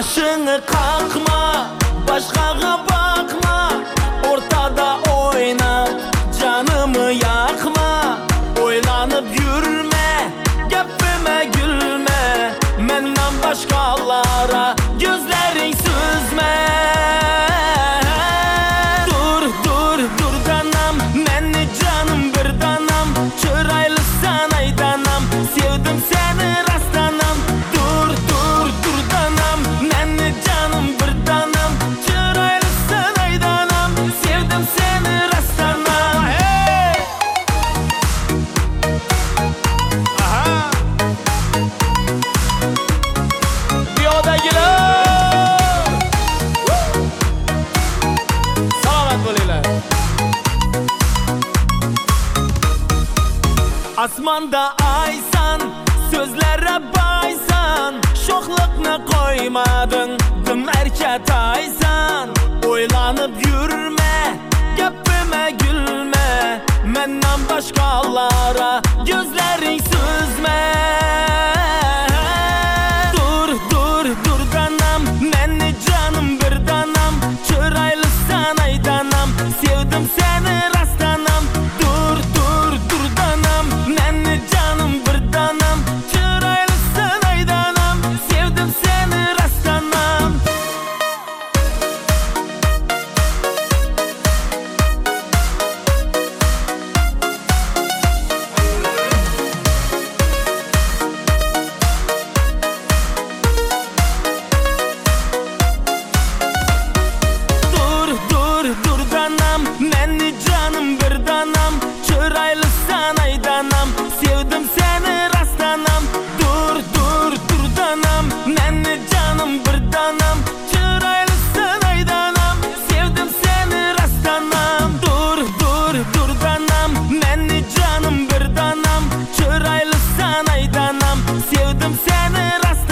Başını kalkma, başkaga bakma, ortada oyna, canımı yakma. Oylanıp yürüme, gepime gülme, menden başkalara gözlerin süzme. Dur, dur, dur danam, menni canım bir danam, çıraylı sanay danam, sevdim seni rastanam. Dur, dur, dur danam, menni canım bir danam, çıraylı sanay danam, sevdim seni rastanam. Hey! Aha! Bir oda gülüm. Selamet boluylar. Asmanda aysan, sözlere baysan, şoklukna koymadın, dım erket aysan. Oylanıp yürüme, gepime gülme, menden başkalara gözlerin süzme. Dur, dur, dur danam, menni canım bir danam, çıraylı sanay danam, sevdim seni rastanam. Dur, dur, dur danam, menni canım bir danam, çıraylı sanay danam, sevdim seni rastanam. Dur, dur, dur danam, menni canım bir danam, çıraylı sanay danam, sevdim seni rastanam. Dur, dur, dur danam, menni canım bir danam, çıraylı sanay danam, sevdim seni rastanam. Dur, dur, dur danam, menni canım bir danam, çıraylı sanay danam, sevdim seni rastanam.